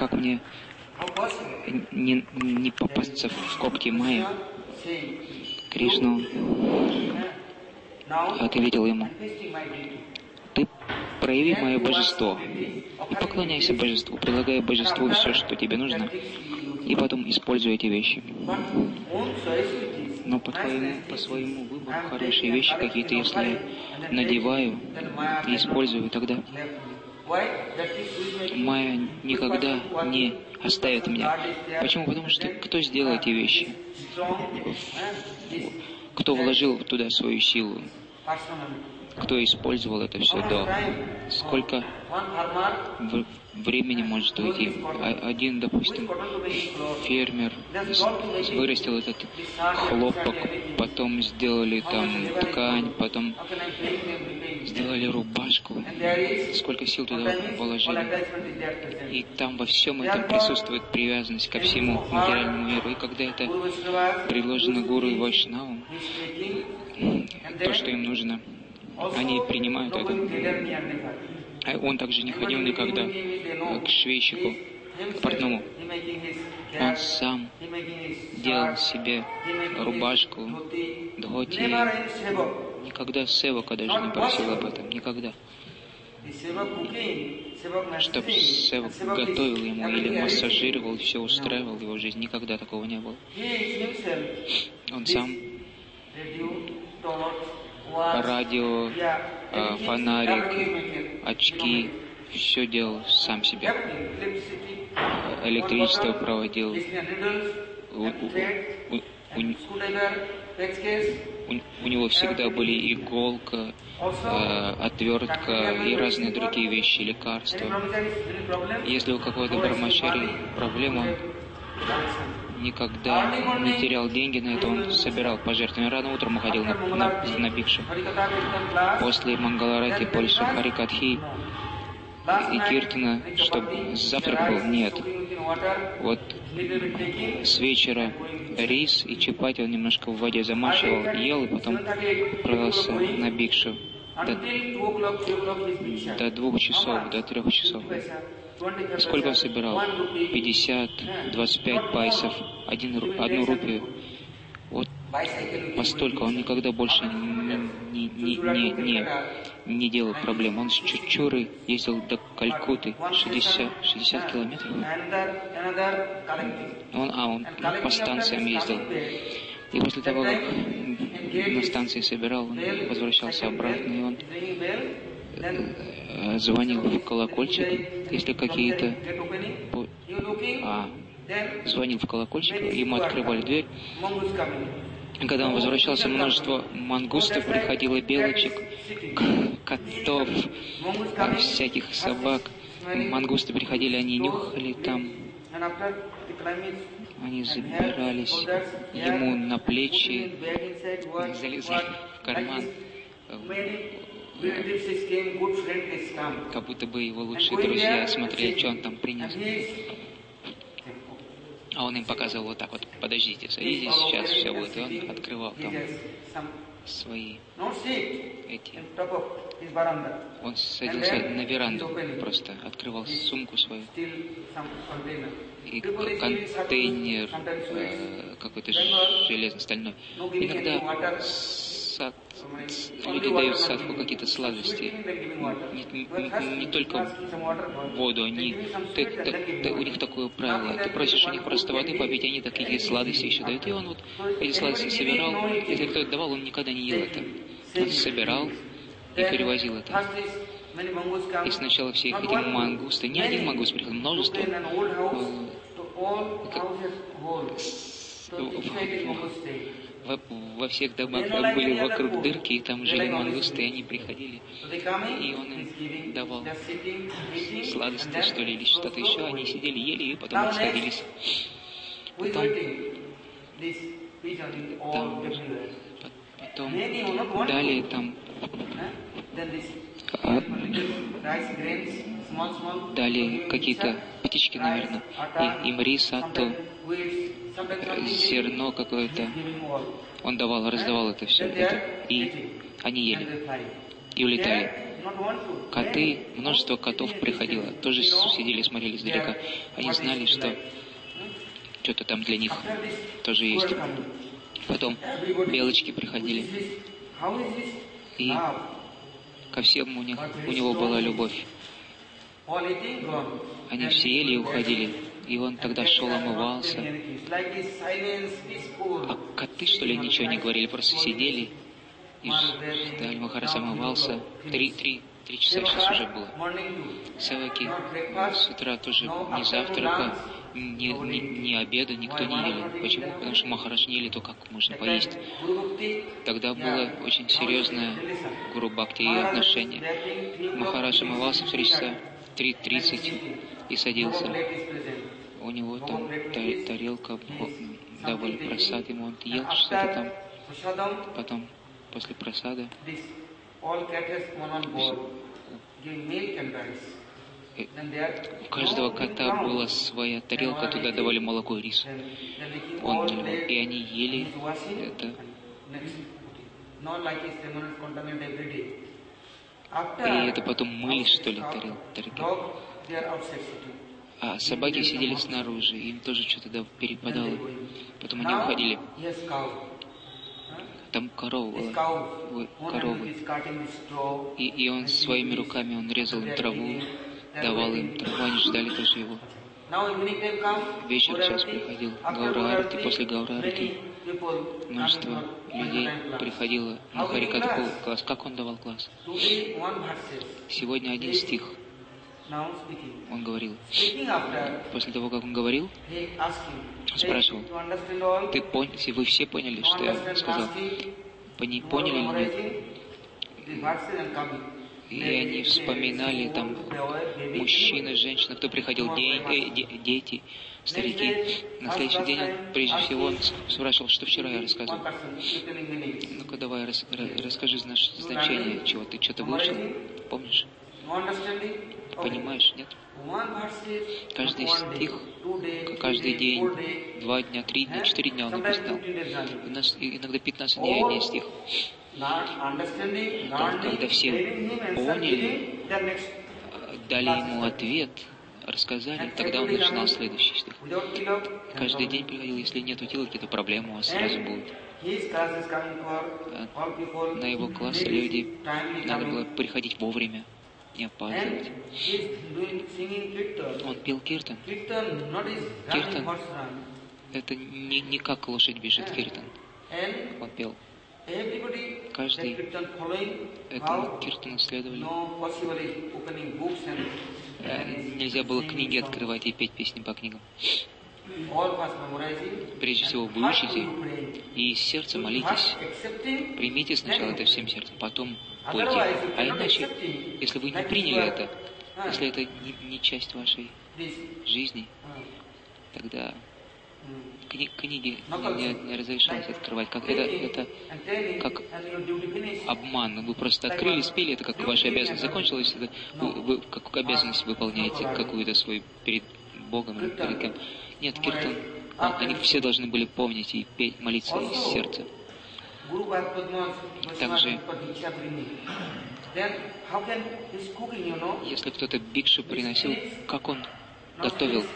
как мне не попасться в когти Майя? Кришну ответил ему: ты прояви мое божество и поклоняйся божеству, предлагай божеству все, что тебе нужно, и потом используй эти вещи. Но по своему выбору хорошие вещи какие-то, если я надеваю и использую, тогда Майя никогда не оставит меня. Почему? Потому что кто сделал эти вещи? Кто вложил туда свою силу? Кто использовал это все до? Сколько времени может уйти? Один, допустим, фермер вырастил этот хлопок, потом сделали там ткань, потом сделали рубашку. Сколько сил туда положили. И там во всем этом присутствует привязанность ко всему материальному миру. И когда это предложено гуру и вайшнавам, то, что им нужно, они принимают это. Он также не ходил никогда к швейщику, к портному. Он сам делал себе рубашку, дхоти. Никогда севака даже не просил об этом. Никогда. Чтоб севак готовил ему или массажировал, все устраивал его жизнь. Никогда такого не было. Он сам радио, фонарик, очки, все делал сам себе. Электричество проводил. У него всегда были иголка, отвертка и разные другие вещи, лекарства. Если у какого-то брамачари проблема, никогда не терял деньги на это, он собирал пожертвования. Рано утром уходил на бикшу. После Мангаларати, после Харикатхи и Киртана, чтобы завтрак был, нет. Вот с вечера рис и чапати он немножко в воде замачивал, ел и потом отправился на бикшу. До 2 часов, до 3 часов. Сколько он собирал? 50, 25 пайсов, 1 рупию. Вот постолько. Он никогда больше не делал проблем. Он с Чучуры ездил до Калькутты, 60 километров. Он по станциям ездил. И после того, как на станции собирал, он возвращался обратно, и он звонил в колокольчик, если какие-то... звонил в колокольчик, ему открывали дверь. Когда он возвращался, множество мангустов приходило, белочек, котов, всяких собак. Мангусты приходили, они нюхали там. Они забирались ему на плечи, залезали в карман. Как будто бы его лучшие друзья смотрели, что он там принес. А он им показывал вот так вот: подождите, садитесь, сейчас все будет. И он открывал там свои эти. Он садился на веранду, просто открывал сумку свою. И контейнер какой-то железно-стальной. Иногда люди дают садху какие-то сладости. Не только воду, у них такое правило. Ты просишь у них просто воды попить, они такие сладости еще дают. И он вот эти сладости собирал. Если кто-то давал, он никогда не ел это. Он собирал и перевозил это. И сначала все эти мангусты, не один мангуст приходил, множество. Во всех домах были вокруг дырки, и там жили мангусты, и они приходили, и он им давал сладости, что ли, или что-то еще. Они сидели, ели, и потом расходились. Потом далее там дали какие-то птички, наверное, и им рис, атту, зерно какое-то. Он раздавал это все, и они ели и улетали. Коты, множество котов приходило, тоже сидели, смотрели издалека. Они знали, что что-то там для них тоже есть. Потом белочки приходили. И ко всем у него была любовь. Они все ели и уходили. И он тогда шел, омывался. А коты, что ли, ничего не говорили, просто сидели и ждали. Махарадж омывался. 3 часа сейчас уже было. Севаки с утра тоже ни завтрака, ни обеда никто не ели. Почему? Потому что Махарадж не ели то, как можно поесть. Тогда было очень серьезное Гуру Бхакти и отношение. Махарадж омывался в 3 часа, 3:30 и садился. У него там тарелка, давали просад, ему он ел что-то там. Потом, после просада, у каждого кота была своя тарелка, туда давали молоко и рис. Он наливал, и они ели это. И это потом мыли, что ли, тарелки. А собаки сидели снаружи, им тоже что-то перепадало. Потом они уходили. Там корова была, коровы. И он своими руками, он резал им траву, давал им траву, они ждали тоже его. Вечер час приходил, Гаура-арати, после Гаура-арати множество людей приходило на Харикатху класс. Как он давал класс? Сегодня один стих. Он говорил. После того, как он говорил, спрашивал, вы все поняли, что я сказал? Поняли или нет? И они вспоминали, там, мужчины, женщины, кто приходил, дети, старики. На следующий день, прежде всего, он спрашивал, что вчера я рассказывал. Ну-ка, давай, расскажи значение чего. Ты что-то выучил? Помнишь? Понимаешь, нет? Каждый стих, каждый день, 2 дня, 3 дня, 4 дня он объяснял. У нас иногда 15 дней один стих. Когда все поняли, дали ему ответ, рассказали, тогда он начинал следующий стих. Каждый день приходил, если нет утилки, то проблема у вас сразу будет. На его классы люди, надо было приходить вовремя, не опаздывать. Он пел киртан. Киртан — это не как лошадь бежит киртан. Он пел. Каждый этому киртану следовали. Нельзя было книги открывать и петь песни по книгам. Прежде всего, выучите и из сердца молитесь. Примите сначала это всем сердцем, потом пойте. А иначе, если вы не приняли это, если это не часть вашей жизни, тогда книги не разрешалось открывать. Это как обман. Вы просто открыли, спели, это как ваша обязанность закончилась, это вы как обязанность выполняете какую-то свою перед Богом или перед кем. Нет, киртан, они все должны были помнить и петь, молиться из сердца. Также, если кто-то бикшу приносил, как он готовил,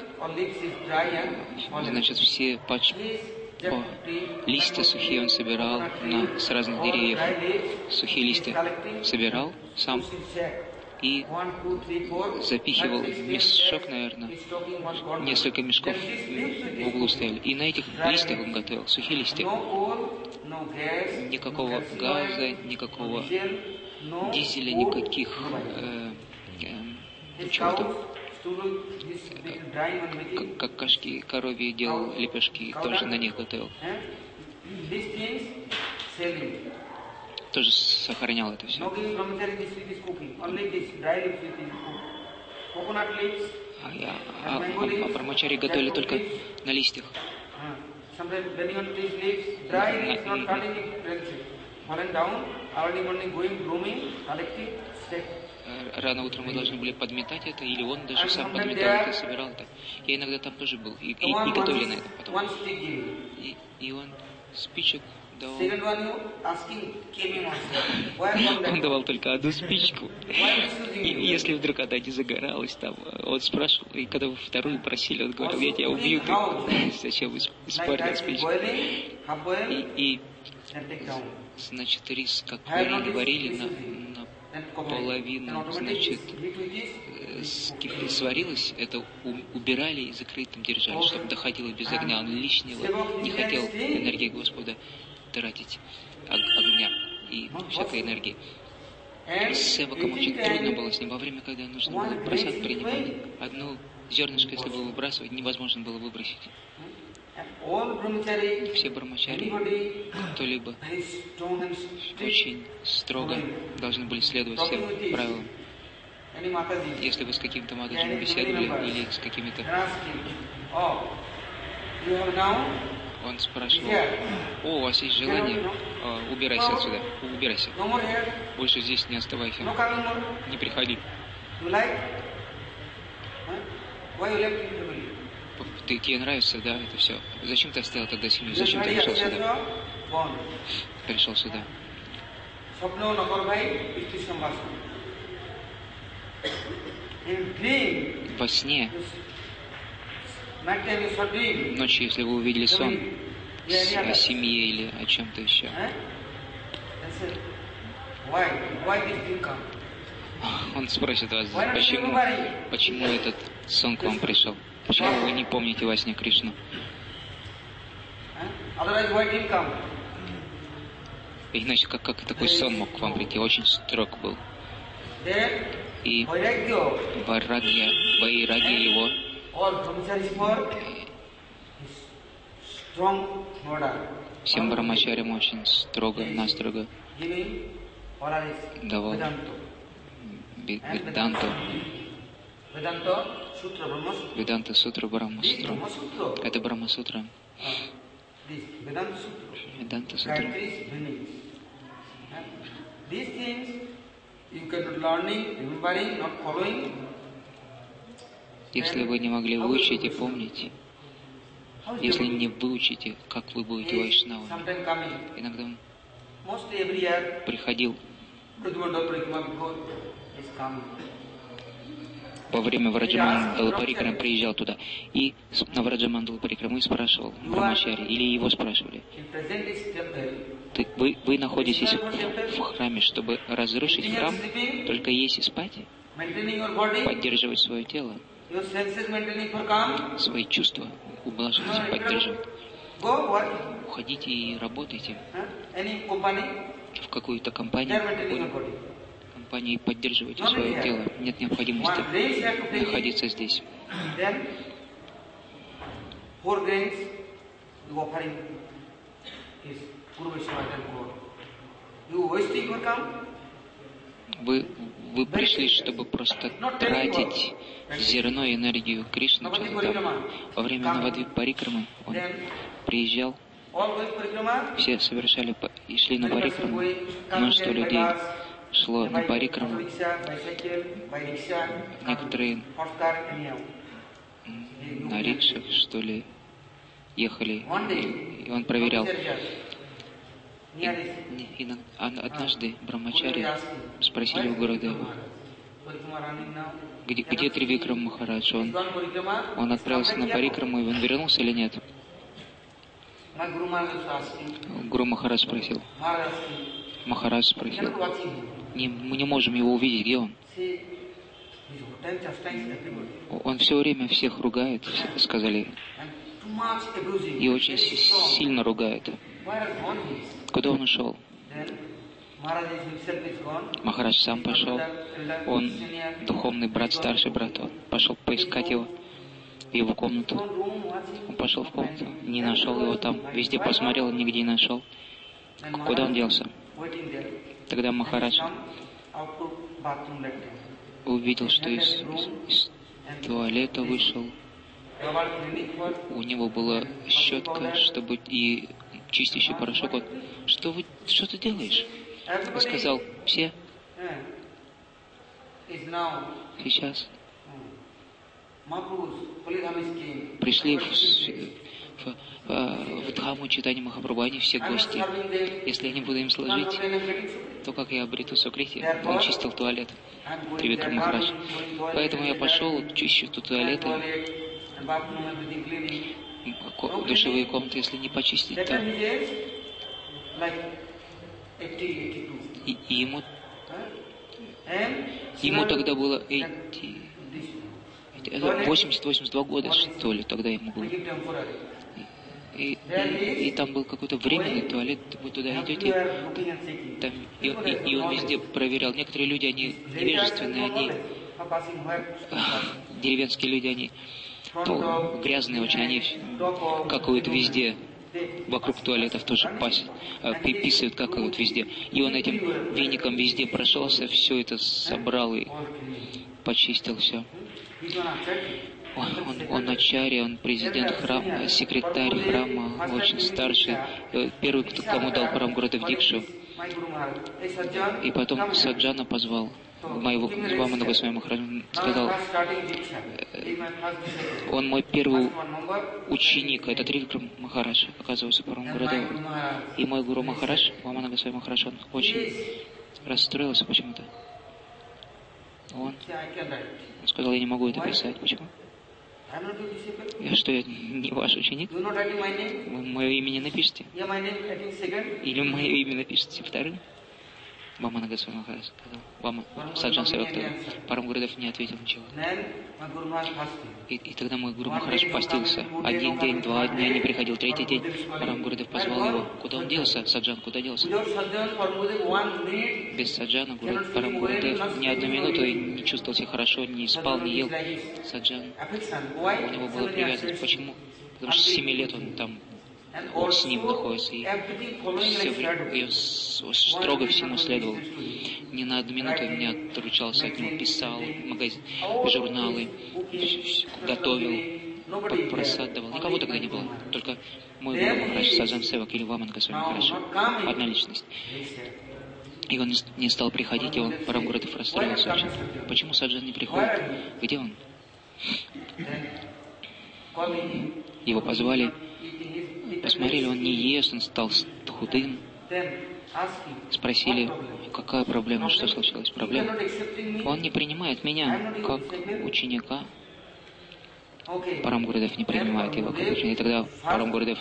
значит, все листья сухие он собирал с разных деревьев, сухие листья собирал сам и запихивал в мешок, наверное, несколько мешков в углу стояли. И на этих листьях он готовил, сухие листья. Никакого газа, никакого дизеля, никаких ничего там. Как кашки коровьи делал лепешки, тоже на них готовил. Тоже сохранял это все. А брамачари готовили только на листьях. Рано утром мы должны были подметать это, или он даже сам подметал это, собирал это. Я иногда там тоже был, и готовили на это потом. И он спичек давал. Он давал только одну спичку. И если вдруг одна не загоралась, там, он спрашивал, и когда вы вторую просили, он говорил, я тебя убью, ты зачем испортил спичку? И значит, рис, как варили наполовину, значит, сварилось, это убирали и закрытым держали, чтобы доходило без огня. Он лишнего не хотел энергии Господа тратить, огня и всякой энергии. С Севаком очень трудно было с ним. Во время, когда нужно было просад принимать, одну зернышко, если было выбрасывать, невозможно было выбросить. Все брамачари, кто-либо, очень строго должны были следовать всем правилам. Если вы с каким-то матаджем беседовали или с какими-то... Он спрашивал, у вас есть желание? Убирайся отсюда, убирайся. Больше здесь не оставайся. Не приходи. Тебе нравится, да, это все. Зачем ты оставил тогда семью? Зачем ты пришел сюда? Пришел сюда. Во сне, ночью, если вы увидели сон о семье или о чем-то еще, он спросит вас, почему этот сон к вам пришел? Почему вы не помните во сне Кришну? Иначе как такой сон мог к вам прийти? Очень строг был. И вайрагья его всем брамачарям очень строго, настрого давал Веданта Сутра, Брахма-сутра. Это Брахма-сутра. Веданта Сутра. Если вы не могли выучить и помнить, если не выучите, как вы будете вайшнавами, иногда приходил во время Враджамандала Парикрамы, приезжал туда, и на Враджамандала Парикрамы спрашивал Брамачари, или его спрашивали, вы находитесь в храме, чтобы разрушить храм, только есть и спать, поддерживать свое тело, свои чувства, ублаживать, поддерживать. Уходите и работайте в какую-то компанию, и поддерживайте свое тело. Нет необходимости находиться здесь. Вы пришли, чтобы просто тратить зерно и энергию Кришны. Во время Навадвип Парикрамы он приезжал, все совершали и шли на Парикраму. Множество людей шло на Парикраму. Некоторые на рикшах, что ли, ехали, и он проверял. И однажды Брамачари спросили у Гурудева, где Тривикрам Махарадж? Он отправился на Парикраму, и он вернулся или нет? Гуру Махарадж спросил. Махарадж спросил. Мы не можем его увидеть, где он? Он все время всех ругает, сказали. И очень сильно ругает. Куда он ушел? Махарадж сам пошел. Он духовный брат, старший брат. Он пошел поискать его в его комнату. Он пошел в комнату, не нашел его там. Везде посмотрел, нигде не нашел. Куда он делся? Тогда Махарадж увидел, что из туалета вышел. У него была щетка, чтобы и чистящий порошок. Он, что ты делаешь? Он сказал, все сейчас пришли в Дхаму читания Махапрабху, они все гости. Если я не буду им служить, то как я обрету сукрити? Он чистил туалет, Тривикрам Махарадж. Поэтому я пошел, чищу тут туалеты, душевые комнаты, если не почистить, то... И ему тогда было 80-82 года, что ли, тогда ему было. И там был какой-то временный туалет, вы туда идете, там, и он везде проверял. Некоторые люди, они невежественные, они деревенские люди, они грязные очень, они какают везде, вокруг туалетов тоже писают, какают везде. И он этим веником везде прошелся, все это собрал и почистил все. Он ачарья, он президент храма, секретарь храма, очень старший, первый, кому дал Парам-Гурудев Дикшу. И потом Саджана позвал, моего Вамана Госвами Махараджа, сказал, он мой первый ученик, это Тривикрам Махарадж, оказывается, Парам-Гурудев. И мой гуру Махарадж, Вамана Госвами Махарадж, он очень расстроился почему-то. Он сказал, я не могу это писать. Почему? Я не ваш ученик? Вы мое имя не напишите? Или мое имя напишите вторым? Вамана Госвами Махарадж сказал. Саджан Севак тогда. Парам-Гурудев не ответил ничего. И тогда мой гуру Махарадж постился. 1 день, 2 дня не приходил, 3-й день Парам-Гурудев позвал его. Куда он делся? Саджан, куда делся? Без Саджана Парам-Гурудев ни одну минуту не чувствовал себя хорошо, не спал, не ел. Саджан, у него была привязанность. Почему? Потому что с 7 лет он там с ним находится, и все время я строго всему следовал. Ни на одну минуту не отручался от него, писал, журналы, готовил, просадывал. Никого тогда не было, только мой гуру Махарадж, Саджан Севак или Вамана Госвами Махарадж, одна личность. И он не стал приходить, и он Парам-Гурудев расстроился очень. Почему Саджан не приходит? Где он? Его позвали, посмотрели, он не ест, он стал худым. Спросили, какая проблема, что случилось, проблема. Он не принимает меня как ученика. Парам-Гурудев не принимает его как ученика. И тогда Парам-Гурудев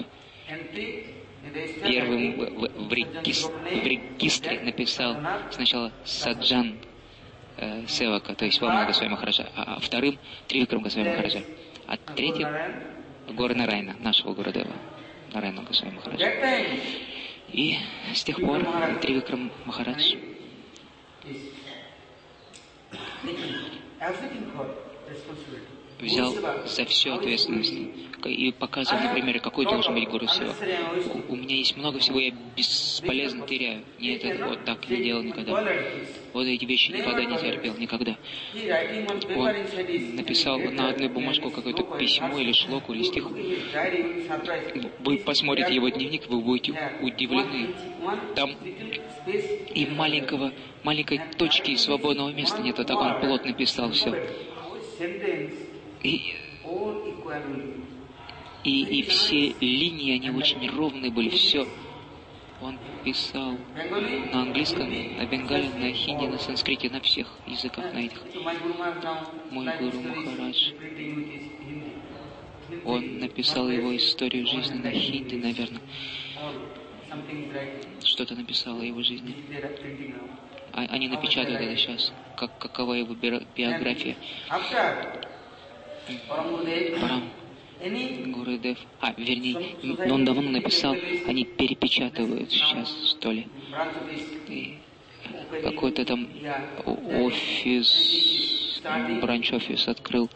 первым в регистре написал сначала Саджан Севака, то есть Вамана Госвами Махараджа, а вторым Тривикрам Госвами Махараджа, а третьим Гора Нарайна, нашего Гурудева, Нарайна Госвами Махараджа. И с тех пор Тривикрам Махарадж взял за всю ответственность и показывал на примере, какой должен быть Гуру Севак. У меня есть много всего, я бесполезно теряю. Не это вот так не делал никогда. Вот эти вещи никогда не терпел, никогда. Он написал на одной бумажку какое-то письмо или шлоку, или стих. Вы посмотрите его дневник, вы будете удивлены. Там и маленькой точки свободного места нет, а так он плотно писал все. И все линии, они очень ровные были, все. Он писал на английском, на бенгале, на хинди, на санскрите, на всех языках, на этих. Мой гуру Махарадж, он написал его историю жизни на хинди, наверное. Что-то написал о его жизни. Они напечатают это сейчас, какова его биография. Парам-Гурудев, вернее, он давно написал, они перепечатывают сейчас, что ли. И какой-то там офис, бранч-офис открыл.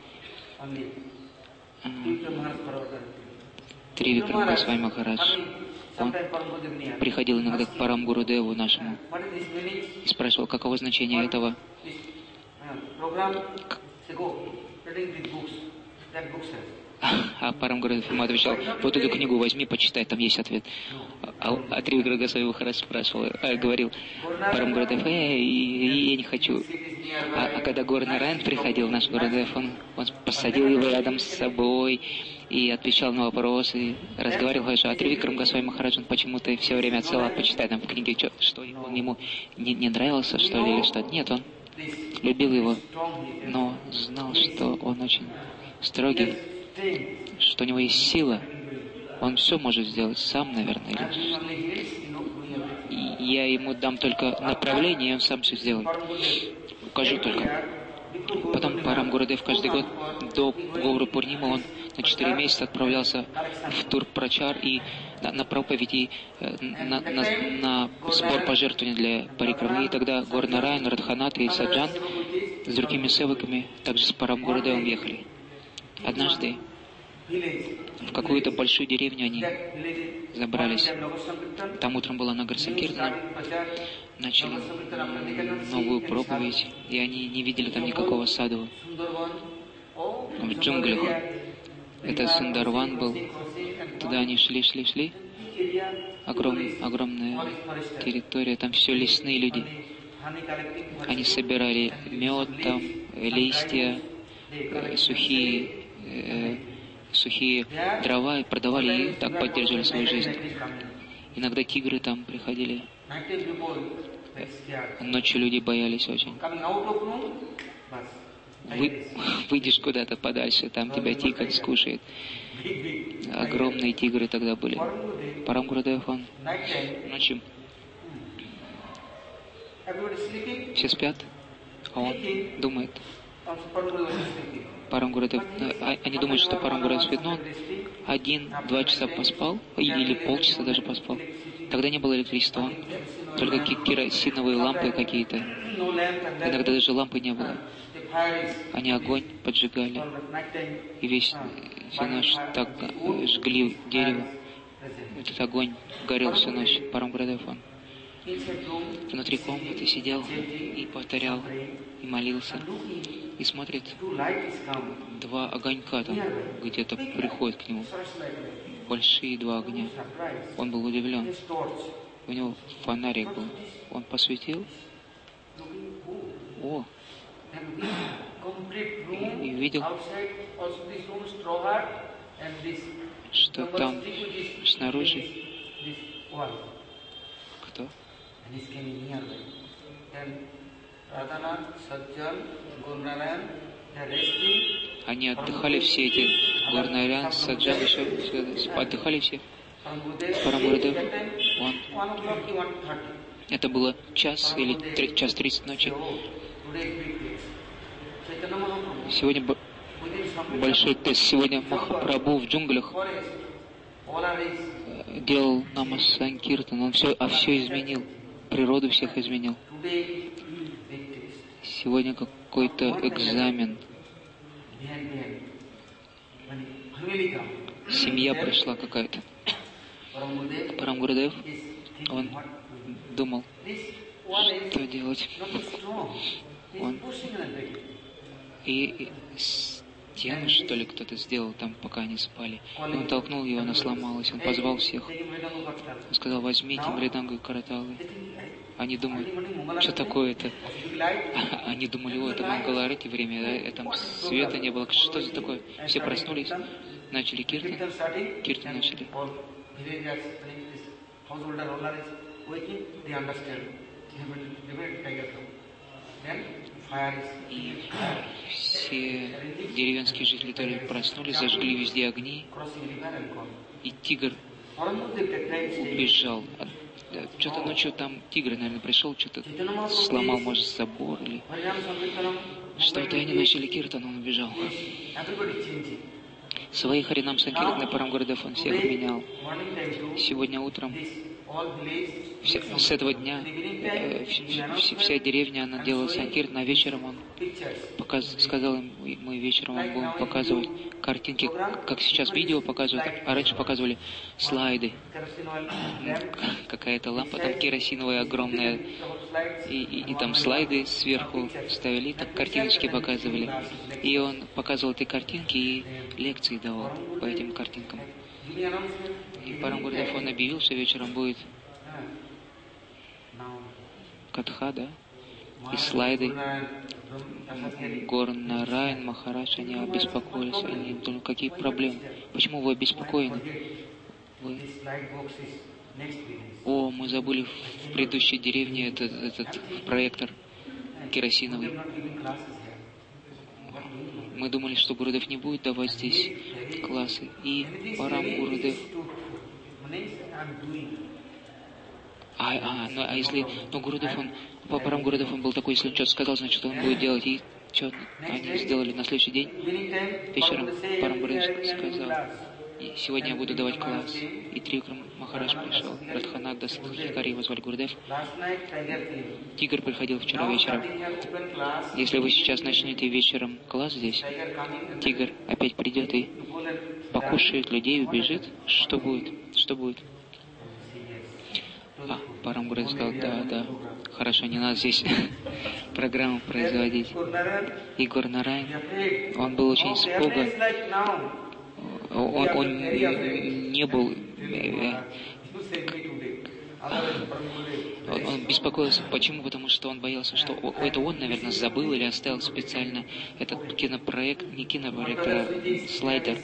Тривикрам Госвами Махарадж. Он приходил иногда к Парам-Гурудеву нашему и спрашивал, каково значение этого. А Парам-Гурудев ему отвечал, вот эту книгу возьми, почитай, там есть ответ. А Тривикрам Госвами Махарадж говорил Парам-Гурудев, я не хочу А когда Горный Райан приходил в наш Гурудев, он посадил его рядом с собой и отвечал на вопросы, разговаривал, говорит, а Тривикрам Госвами Махарадж, он почему-то все время отсылал почитать там в книге, что он ему не нравился, что ли, или что. Нет, он любил его, но знал, что он очень строгий, что у него есть сила, он все может сделать сам, наверное. И я ему дам только направление, и он сам все сделает. Укажу только. Потом Парам Гурудев каждый год до Гауры Пурнимы он на 4 месяца отправлялся в Тур-Прачар и на проповедь и на сбор пожертвований для Парикрамы. И тогда Горный Райан, Радханат и Саджан с другими севаками также с Парам Гурудевом ехали. Однажды в какую-то большую деревню они забрались. Там утром была Нагар Санкиртана, начали новую проповедь, и они не видели там никакого саду в джунглях. Это Сундарван был. Туда они шли. Огромная территория, там все лесные люди. Они собирали мед, там, листья, сухие дрова и продавали, и так поддерживали свою жизнь. Иногда тигры там приходили. Ночью люди боялись очень. Выйдешь куда-то подальше, там тебя тигр скушает. Огромные тигры тогда были. Парам Гурудев, он ночью все спят, а он думает. Парам Гурудев, они думают, что Парам Гурудев спит, но он 1-2 часа поспал, или полчаса даже поспал. Тогда не было электричества, он только керосиновые лампы какие-то. Иногда даже лампы не было. Они огонь поджигали, и всю ночь так жгли дерево. Этот огонь горел всю ночь. Парам Гурудев, он внутри комнаты сидел и повторял, и молился, и смотрит, 2 огонька там где-то приходят к нему. Большие 2 огня. Он был удивлен. У него фонарик был. Он посветил. О! И видел, что там снаружи кто? Они отдыхали все эти Горный Райан, Саджан, еще отдыхали все. Парам Гурудев, это было час или час 30 ночи. Сегодня большой тест. Сегодня Махапрабху в джунглях делал Нама Санкиртан. Он все изменил. Природу всех изменил. Сегодня какой-то экзамен. Семья пришла какая-то. Парам Гурудев, он думал, что делать. Он и стену, что ли, кто-то сделал там, пока они спали. И он толкнул ее, она сломалась. Он позвал всех. Он сказал, возьмите Мридангу и Караталы. Они думают, что такое-то? Они думали, это Мангаларати время, да? Там света не было. Что за такое? Все проснулись, начали киртан начали. И все деревенские жители тоже проснулись, зажгли везде огни, и тигр убежал. Что-то ночью там тигр, наверное, пришел, что-то сломал, может, забор или что-то, и они начали киртан, он убежал. Свои Харинам Санкиртаны Парам Гурудев, он всех менял. Сегодня утром, с этого дня, вся деревня, она делала Санкиртан, а вечером он сказал им, мы вечером вам будем показывать картинки, как сейчас видео показывают, а раньше показывали слайды. Какая-то лампа, там керосиновая огромная, и там слайды сверху ставили, и так картиночки показывали. И он показывал эти картинки и лекции давал по этим картинкам. И Парам Гурудев, он объявил, что вечером будет Катха, да? и слайды. Гор Нараян, Махарадж, они обеспокоились. Они думают, какие проблемы? Почему вы обеспокоены? Вы... О, мы забыли в предыдущей деревне этот проектор керосиновый. Мы думали, что Гурудев не будет давать здесь классы. И Парам Гурудев... Но Гурудев, Парам Гурудев, он был такой, если он что-то сказал, значит, он будет делать. И что они сделали на следующий день? Вечером Парам Гурудев сказал: и сегодня я буду давать класс. И Тривикрам Махарадж пришел. Радхананда Садхикари его звали Гурудев. Тигр приходил вчера вечером. Если вы сейчас начнете вечером класс здесь, тигр опять придет и покушает людей, убежит. Что будет? Что будет? Парам Гурудев сказал: да, хорошо, не надо здесь программу производить. И Гор Нараян, он был очень испуган. Он не был... Он беспокоился. Почему? Потому что он боялся, что это он, наверное, забыл или оставил специально этот кинопроект, не кинопроект, а слайдер.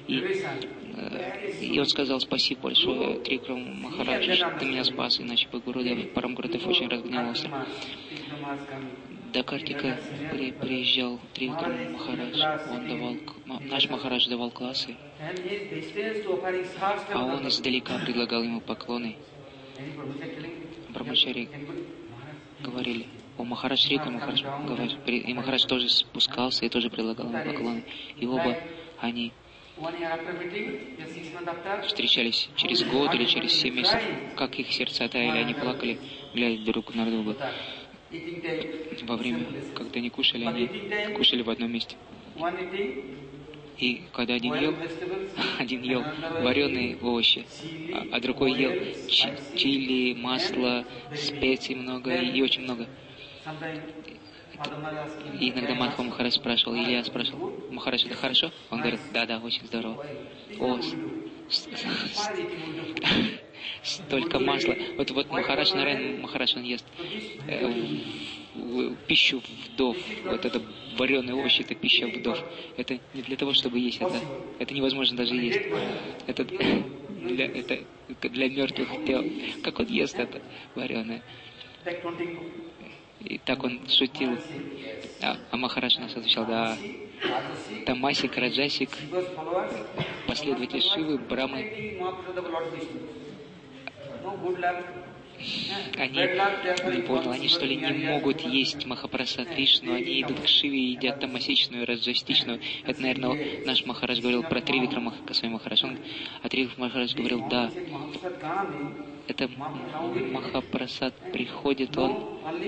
И он сказал: спасибо большое, Тривикрам Махарадж, ты меня спас, иначе бы Парам Гурудев очень разгневался. До Картика приезжал Тривикрам Махарадж, наш Махарадж давал классы, а он издалека предлагал ему поклоны. Брахмачари говорили: о, Махарадж Рика, Махарадж говорит, и Махарадж тоже спускался и тоже предлагал ему поклоны. И оба они встречались через год или через 7 месяцев. Как их сердца таяли, они плакали, глядя друг на друга. Во время, когда они кушали в одном месте. И когда один ел вареные овощи, а другой ел чили, масло, специй много и очень много. И иногда Мадхва Махарадж спрашивал, или я спрашивал: Махарадж, это хорошо? Он говорит: да, очень здорово. О, столько масла. Вот Махарадж Нараян Махарадж, он ест пищу вдов. Вот это вареные овощи, это пища вдов. Это не для того, чтобы есть это. Это невозможно даже есть. Это для мертвых тел. Как он ест это вареное? И так он шутил. А Махарадж нас отвечал: да, Тамасик, Раджасик, последователь Шивы, Брамы, они что ли не могут есть Махапрасад Вишну, они идут к Шиве и едят тамасичную, раджастичную. Это, наверное, наш Махарадж говорил про Тривикрама Госвами Махарадж. А Тривикрам Махарадж говорил: да, это Махапрасад приходит, он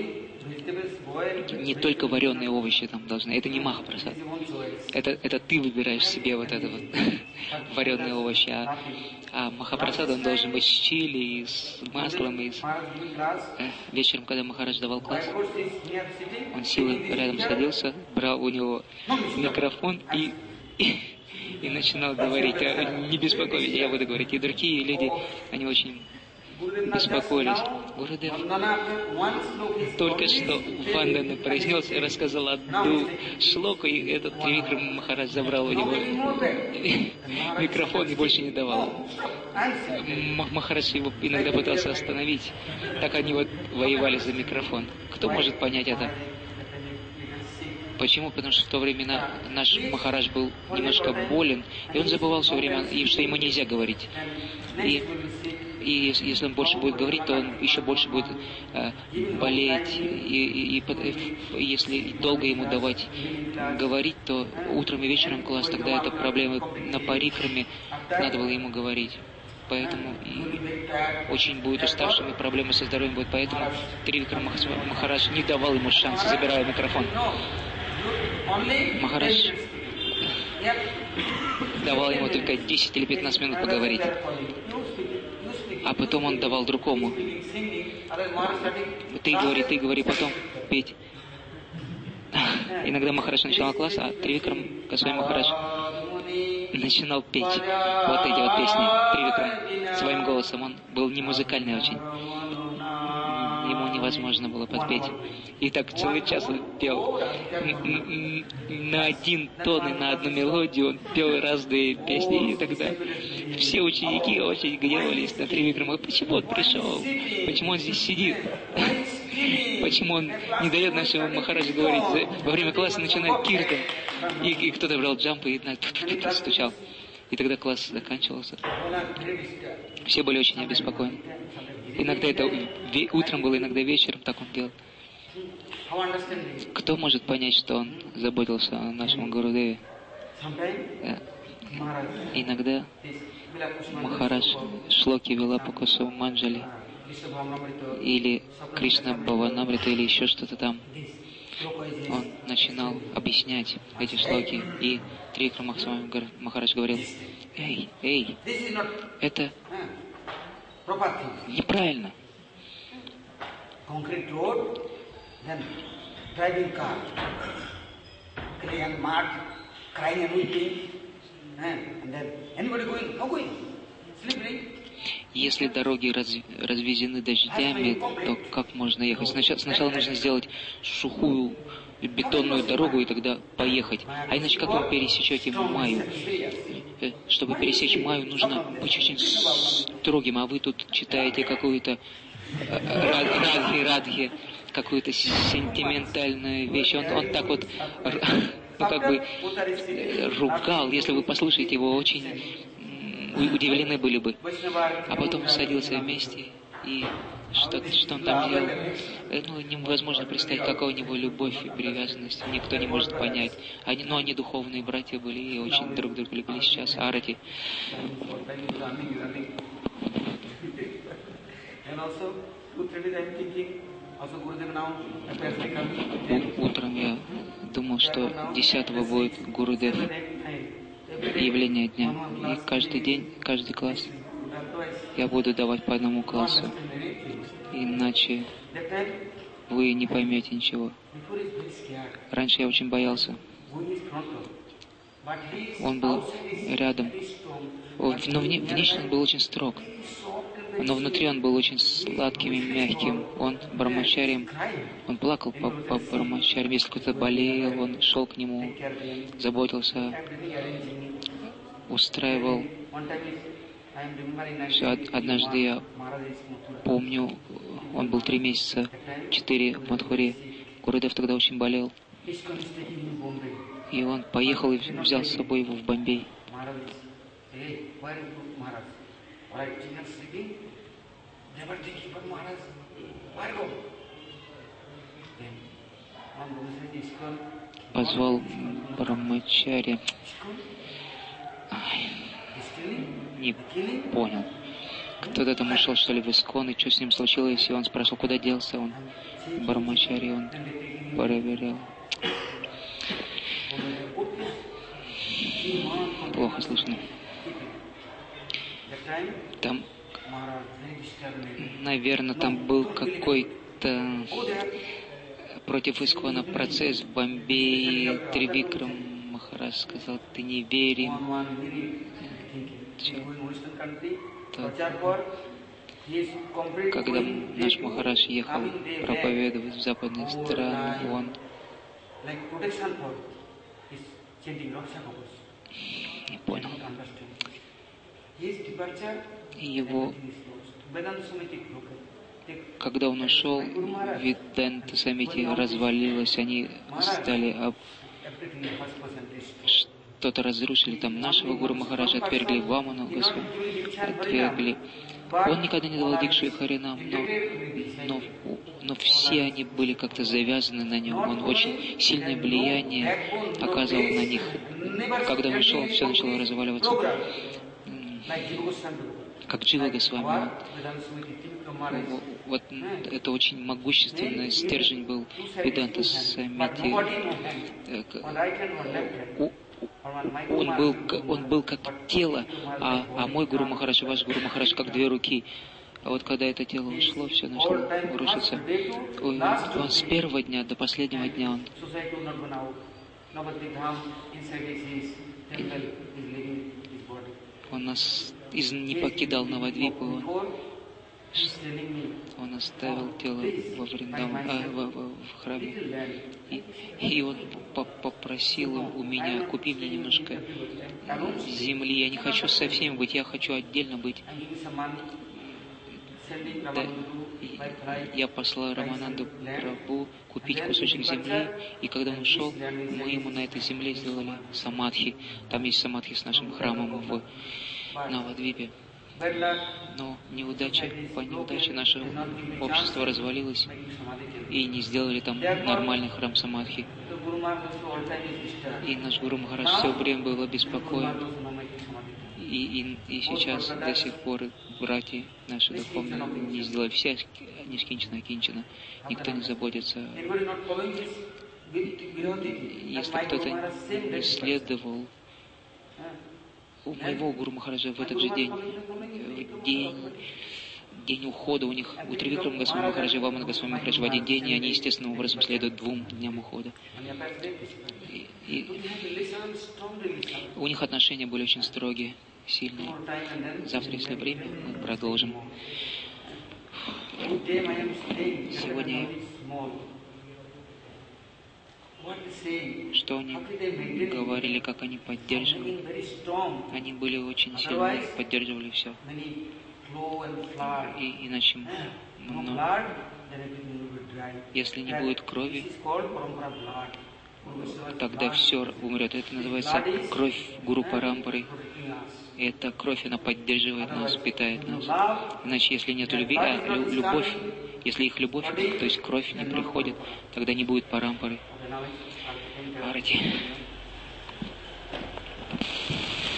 не только вареные овощи там должны, это не Махапрасад. Это ты выбираешь себе вот это вот вареные овощи, а Махапрасад, он должен быть с чили, и с маслом, и с... Вечером, когда Махарадж давал класс, он сел рядом, садился, брал у него микрофон и начинал говорить: не беспокойтесь, я буду говорить. И другие люди, они очень беспокоились. Гурудев только что Вандана произнес и рассказал одну шлоку, и этот Тривикрам Махарадж забрал у него микрофон и больше не давал. Махарадж его иногда пытался остановить. Так они вот воевали за микрофон. Кто может понять это? Почему? Потому что в то время наш Махарадж был немножко болен, и он забывал все время, что ему нельзя говорить. И если он больше будет говорить, то он еще больше будет болеть. И если долго ему давать говорить, то утром и вечером класс, тогда это проблемы на парикраме, надо было ему говорить. Поэтому очень будет уставшим, и проблемы со здоровьем будут. Поэтому Тривикрам Махарадж не давал ему шанса, забирая микрофон. Махарадж давал ему только 10 или 15 минут поговорить. А потом он давал другому: ты говори, потом петь. Иногда Махарадж начинал класс, а Тривикрам Госвами Махарадж начинал петь вот эти вот песни. Тривикрам своим голосом, он был не музыкальный очень. Ему невозможно было подпеть. И так целый час он пел. На один тон и на одну мелодию он пел разные песни. И тогда все ученики очень гневались на Тривикрама. Почему он пришел? Почему он здесь сидит? Почему он не дает нашему Махараджу говорить? Во время класса начинает киртан. И кто-то брал джампы и стучал. И тогда класс заканчивался. Все были очень обеспокоены. Иногда это утром было, иногда вечером, так он делал. Кто может понять, что он заботился о нашем Гурудеве? Иногда Махарадж Шлоки Вилапа-Косу Манджали или Кришна Бхаванамрита или еще что-то там, он начинал объяснять эти шлоки, и Тривикрама Махарадж говорил: эй, это неправильно. Если дороги развезены дождями, то как можно ехать? Сначала нужно сделать сухую бетонную дорогу и тогда поехать. А иначе как вы пересечете Майю? Чтобы пересечь Майю, нужно быть очень строгим, а вы тут читаете какую-то радхи, какую-то сентиментальную вещь. Он так вот, как бы ругал. Если вы послушаете его, очень удивлены были бы. А потом садился вместе, и что он там делал? Невозможно представить, какая у него любовь и привязанность. Никто не может понять. Они духовные братья были и очень друг друга любили. Сейчас Арати. Утром я думал, что 10-го будет Гурудев, явление дня. И каждый день, каждый класс я буду давать по одному классу. Иначе вы не поймете ничего. Раньше я очень боялся. Он был рядом. Но внешне он был очень строг. Но внутри он был очень сладким и мягким. Он брамачарием. Он плакал по брамачариям. Если кто-то болел, он шел к нему, заботился, устраивал. Все, однажды я помню, он был 3 месяца, 4 в Мадхуре. Гурудев тогда очень болел. И он поехал и взял с собой его в Бомбей. Позвал Брамачари. Не понял. Кто-то там ушел, что ли, в Искон, и что с ним случилось, и он спрашивал, куда делся он. Брамачари, он проверял. Плохо слышно. Там, наверное, там был какой-то против Искона процесс в Бомбее. Тривикрам Махарадж сказал: ты не верим. Когда наш Махарадж ехал проповедовать в западные страны, он не понял. Его, когда он ушел, Веданта Самити развалилась, они стали что-то разрушили, там нашего Гуру Махараджа отвергли, Ваману Госвами отвергли. Он никогда не давал дикшу и харинам, но все они были как-то завязаны на нем. Он очень сильное влияние оказывал на них. Когда он ушел, все начало разваливаться. Как Джива Госвами. Вот это очень могущественный стержень был Веданта Самити. Он был как тело, а мой Гуру Махарадж, ваш Гуру Махарадж как 2 руки. А вот когда это тело ушло, все начало рушиться. Он с первого дня до последнего дня он нас не покидал Навадвипу. Он оставил тело во в храме, и он попросил у меня: купи мне немножко земли, я не хочу со всеми быть, я хочу отдельно быть. Да, я послал Рамананду Прабху купить кусочек земли, и когда он ушел, мы ему на этой земле сделали самадхи. Там есть самадхи с нашим храмом в Навадвипе. Но по неудаче наше общество развалилось, и не сделали там нормальный храм самадхи. И наш Гуру Махарадж все время был обеспокоен. И сейчас до сих пор братья наши духовные не сделали все нишкинчана, кинчана. Никто не заботится. Если кто-то не следовал у моего Гуру Махараджа в этот же день, день ухода у них, у Тривикрама Госвами Махараджа и Вамана Госвами Махараджа в один день, и они естественным образом следуют 2 дням ухода. И у них отношения были очень строгие, сильные. Завтра, если время, мы продолжим. Сегодня, что они говорили, как они поддерживали. Они были очень сильны, поддерживали все. И иначе, если не будет крови, тогда все умрет. Это называется кровь Гуру Парампары. Эта кровь, она поддерживает нас, питает нас. Иначе, если нет любви, любовь, если их любовь, то есть кровь не приходит, тогда не будет Парампары. Арати.